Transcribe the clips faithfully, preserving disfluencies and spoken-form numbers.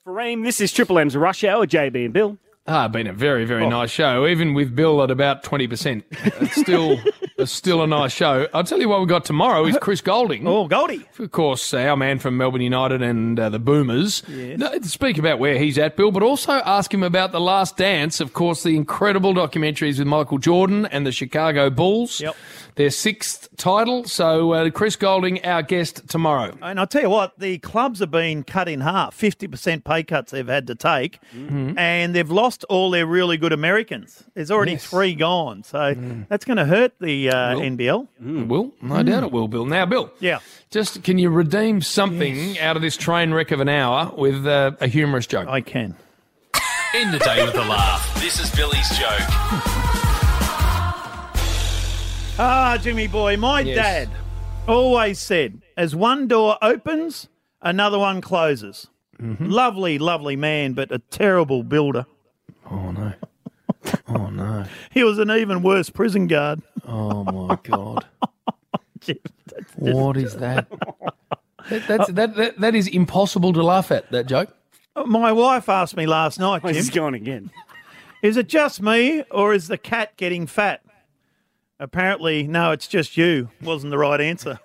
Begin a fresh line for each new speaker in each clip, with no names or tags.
For Ream, this is Triple M's Rush Hour, J B and Bill.
Ah, been a very, very oh. nice show, even with Bill at about twenty percent. It's still it's still a nice show. I'll tell you what we've got tomorrow is Chris Goulding.
Oh, Goldie.
Of course, our man from Melbourne United and uh, the Boomers.
Yes.
No, speak about where he's at, Bill, but also ask him about The Last Dance, of course, the incredible documentaries with Michael Jordan and the Chicago Bulls.
Yep.
Their sixth title. So uh, Chris Goulding, our guest tomorrow.
And I'll tell you what, the clubs have been cut in half, fifty percent pay cuts they've had to take, mm-hmm. and they've lost all their really good Americans. There's already yes. three gone, so mm. that's going to hurt the uh, N B L.
Mm. It will, no mm. doubt it will, Bill. Now, Bill,
yeah.
just can you redeem something yes. out of this train wreck of an hour with uh, a humorous joke?
I can.
End the day with a laugh. This is Billy's joke.
Ah, Jimmy boy, my
yes.
dad always said, as one door opens, another one closes. Mm-hmm. Lovely, lovely man, but a terrible builder.
Oh, no. Oh, no.
He was an even worse prison guard.
Oh, my God.
Just,
what is that? that, that's, that, that? That is impossible to laugh at, that joke.
My wife asked me last night, Jim.
Oh, he's gone again.
Is it just me or is the cat getting fat? Apparently, no, it's just you. Wasn't the right answer.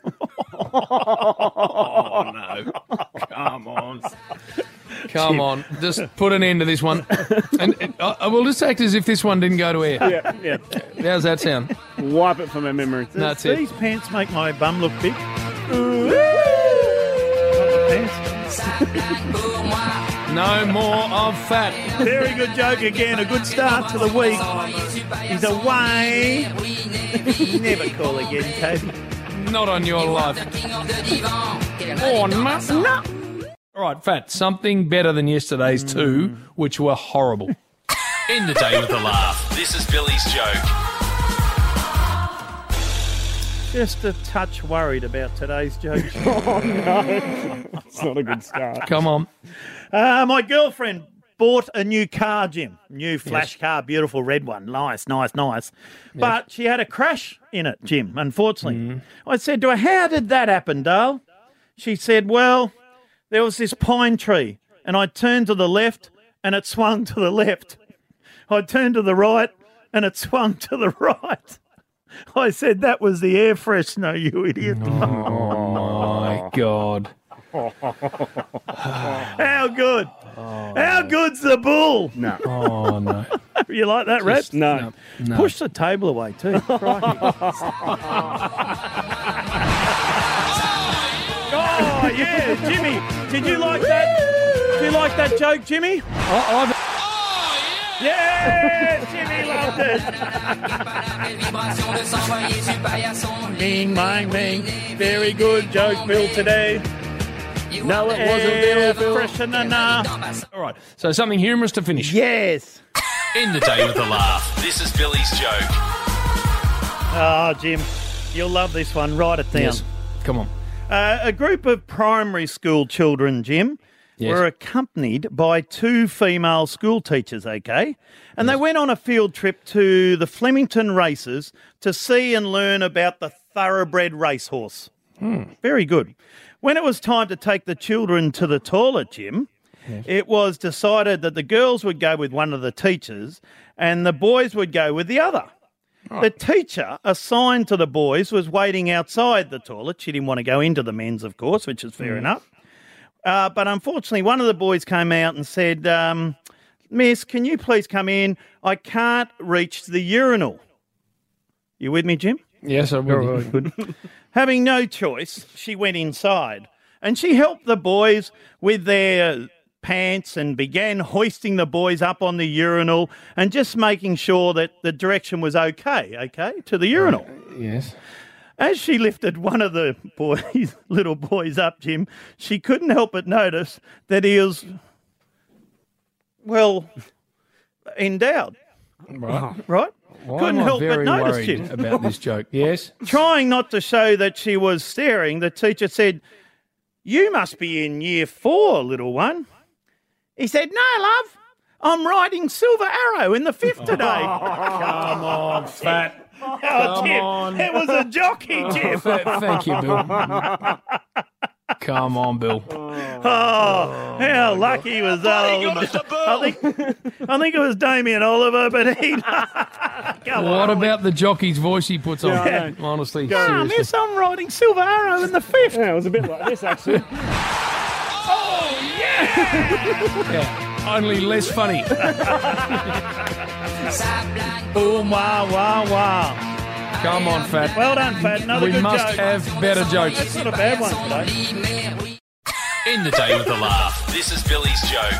Oh, no. Come on. Come on. Just put an end to this one. And, and I will just act as if this one didn't go to air.
Yeah, yeah.
How's that sound?
Wipe it from my memory.
No, that's
These
it.
pants make my bum look big. Ooh. Not the pants.
No more of fat.
Very good joke again. A good start to the week. He's away. Never call again, Toby.
Not on your life. Oh, no. no. All right, Fat, something better than yesterday's mm. two, which were horrible.
End the day with a laugh. This is Billy's joke.
Just a touch worried about today's joke.
Oh, no. It's not a good start.
Come on.
Uh, my girlfriend bought a new car, Jim. New flash yes. car, beautiful red one. Nice, nice, nice. Yes. But she had a crash in it, Jim, unfortunately. Mm. I said to her, how did that happen, Dale? She said, well, there was this pine tree, and I turned to the left, and it swung to the left. I turned to the right, and it swung to the right. I said, that was the air freshener, you idiot.
Oh, my God.
How good? Oh, How good's the bull?
No.
Oh, no.
You like that, Red?
No.
no.
Push the table away, too. Oh, yeah. Jimmy, did you like that? Did you like that joke, Jimmy?
Oh, I've...
Yeah, Jimmy loved it. Bing, bang, bing. Very good joke, Bill, today.
No, it wasn't Bill. Bill.
Freshener, nah.
All right, so something humorous to finish.
Yes.
End the day with a laugh. This is Billy's joke.
Oh, Jim, you'll love this one. Write it down.
Yes. Come on.
Uh, a group of primary school children, Jim, yes. were accompanied by two female school teachers, okay? And yes. they went on a field trip to the Flemington races to see and learn about the thoroughbred racehorse.
Hmm.
Very good. When it was time to take the children to the toilet, Jim, yes. it was decided that the girls would go with one of the teachers and the boys would go with the other. Right. The teacher assigned to the boys was waiting outside the toilet. She didn't want to go into the men's, of course, which is fair mm. enough. Uh, but unfortunately, one of the boys came out and said, um, Miss, can you please come in? I can't reach the urinal. You with me, Jim?
Yes, I'm with you.
Good. Having no choice, she went inside and she helped the boys with their pants and began hoisting the boys up on the urinal and just making sure that the direction was okay, okay, to the urinal.
Uh, yes.
As she lifted one of the boys, little boys up, Jim, she couldn't help but notice that he was, well, endowed.
Right.
Right?
Well,
couldn't
I'm
help but
very
notice,
worried
Jim.
about this joke. Yes.
Trying not to show that she was staring, the teacher said, you must be in year four, little one. He said, no, love, I'm riding Silver Arrow in the fifth today.
Oh, come on, Fat.
Oh,
come
Jim,
on.
it was a jockey, Jim.
Oh, thank you, Bill. Come on, Bill.
Oh, how lucky was that? I think, I think it was Damien Oliver, but he. Come
What
on.
about the jockey's voice he puts on?
Yeah, I
Honestly,
Ah,
seriously.
miss, I'm riding Silver Arrow in the fifth.
Yeah, it was a bit like this, actually.
Yeah, only less funny.
Oh, wow, wow, wow.
Come on, Fat.
Well done, Fat. Another
We
good
must
joke.
have better jokes.
That's not a bad one today.
In the day with a laugh. This is Billy's joke.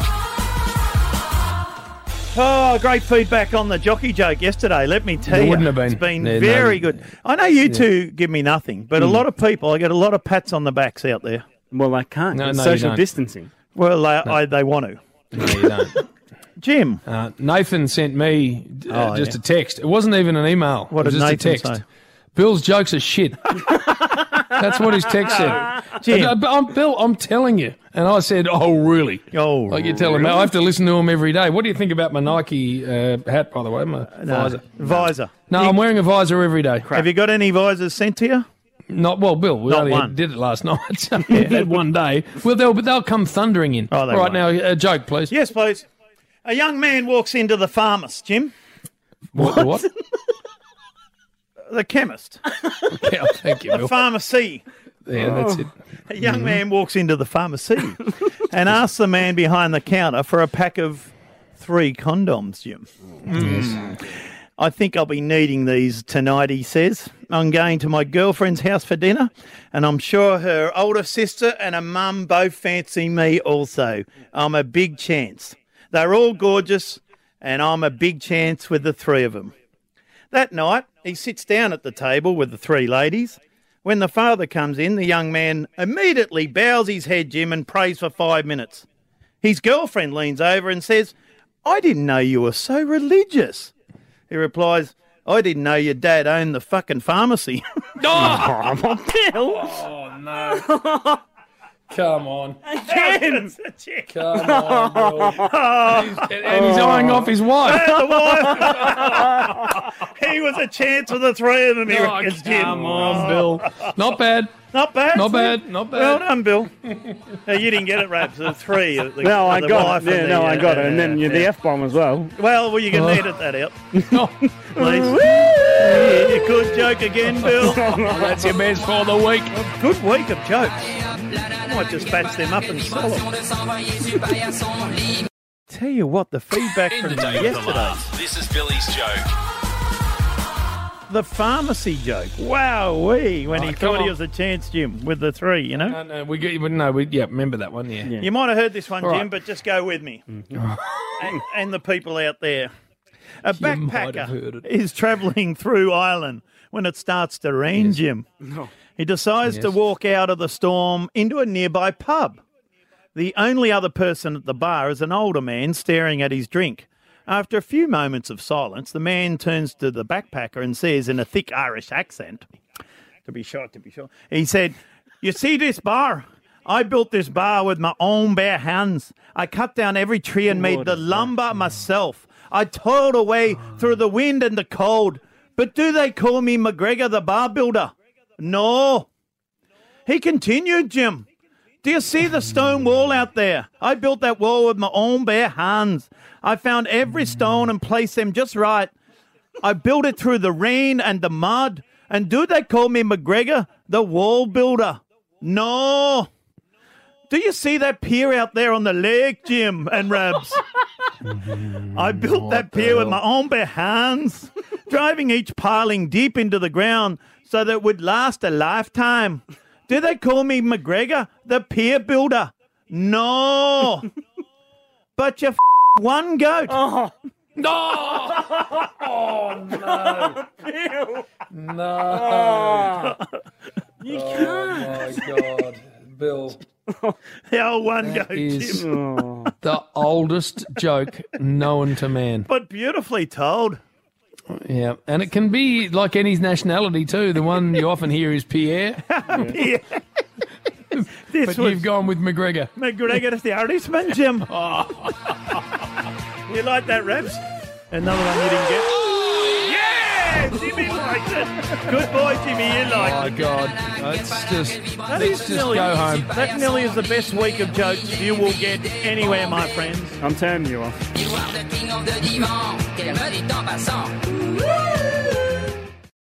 Oh, great feedback on the jockey joke yesterday, let me tell
It
you.
wouldn't have been.
It's been
Yeah,
very
no.
good. I know you two give me nothing, but a lot of people, I get a lot of pats on the backs out there.
Well, I can't.
No,
It's
no, you
social
don't.
distancing.
Well, they, I, they want to.
No, you don't.
Jim,
Uh, Nathan sent me uh,
Oh,
just
yeah.
a text. It wasn't even an email.
What
it was
did
just
Nathan
a text.
say?
Bill's jokes are shit. That's what his text said.
Jim.
Uh, but I'm, Bill, I'm telling you. And I said, oh, really?
Oh,
Like you tell him, I have to listen to him every day. What do you think about my Nike uh, hat, by the way? My
no,
visor.
visor.
No,
You-
I'm wearing a visor every day.
Have you got any visors sent to you?
Not well, Bill. We
Not
only
one.
did it last night. So we had one day. Well, they'll but they'll come thundering in.
Oh, they
All right,
won't.
now a joke, please.
Yes, please. A young man walks into the pharmacist, Jim,
What? what?
the chemist,
Yeah, thank you, Bill.
pharmacy.
Yeah, that's it.
A young man walks into the pharmacy and asks the man behind the counter for a pack of three condoms, Jim. Mm. I think I'll be needing these tonight, he says. I'm going to my girlfriend's house for dinner, and I'm sure her older sister and her mum both fancy me also. I'm a big chance. They're all gorgeous, and I'm a big chance with the three of them. That night, he sits down at the table with the three ladies. When the father comes in, the young man immediately bows his head, Jim, and prays for five minutes. His girlfriend leans over and says, I didn't know you were so religious. He replies, I didn't know your dad owned the fucking pharmacy.
Oh no! Come on!
Again.
Come on, Bill. He's- and he's eyeing off his wife.
He was a chance for the three of them, he
Oh,
reckons, Jim.
come on, Bill. Not bad.
Not bad.
Not
sir.
bad. Not
Well
bad.
done, Bill. No, you didn't get it, Raps. The three. The,
No, I
the
got
wife
it. Yeah,
and
no,
the,
I got
uh,
it. And then you the
yeah.
F-bomb as well.
Well, well, you can
Oh.
edit that out,
Oh,
please. Yeah, you could joke again, Bill.
that's your best for the week.
Good week of jokes. I might just batch them up and sell them. Tell you what, the feedback
In
from
the day with a
yesterday,
laugh. This is Billy's joke.
the pharmacy joke. Wow, wee! When
Oh,
he
come
thought he
on.
was a chance, Jim, with the three, you know.
No, no, we get, no, we yeah, remember that one, yeah.
Yeah.
You might have heard this one,
All
Jim,
right.
but just go with me. and, and the people out there. A
You might have heard
backpacker
it.
is travelling through Ireland when it starts to rain, Jim. He decides to
Yes.
walk out of the storm into a nearby pub. The only other person at the bar is an older man staring at his drink. After a few moments of silence, the man turns to the backpacker and says in a thick Irish accent, to be sure, to be sure, he said, you see this bar? I built this bar with my own bare hands. I cut down every tree and made the lumber myself. I toiled away through the wind and the cold. But do they call me McGregor the bar builder? No. He continued, Jim. Do you see the stone wall out there? I built that wall with my own bare hands. I found every stone and placed them just right. I built it through the rain and the mud. And do they call me McGregor, the wall builder? No. Do you see that pier out there on the lake, Jim and Rabs? I built that pier with my own bare hands, driving each piling deep into the ground so that it would last a lifetime. Do they call me McGregor, the pier builder? No. But you f- one goat.
No! Oh, no. No.
You
Oh, my God. Bill,
The old one goat,
is
Jim.
Oh.
the oldest joke known to man.
But beautifully told.
Yeah, and it can be like any nationality too. The one you often hear is Pierre,
Yeah. This
but
was
you've gone with McGregor.
McGregor, the Irishman, Jim. You like that, Rabs? Another one you didn't get? Yeah! Yeah, Jimmy likes it. Good boy, Jimmy. You
Oh,
like
my
it.
God. Let's just,
That
let's
is
just
nearly,
go home.
That nearly is the best week of jokes you will get anywhere, my friends.
I'm turning you off.
Miroir de king of the divan, qu'elle me dit en passant.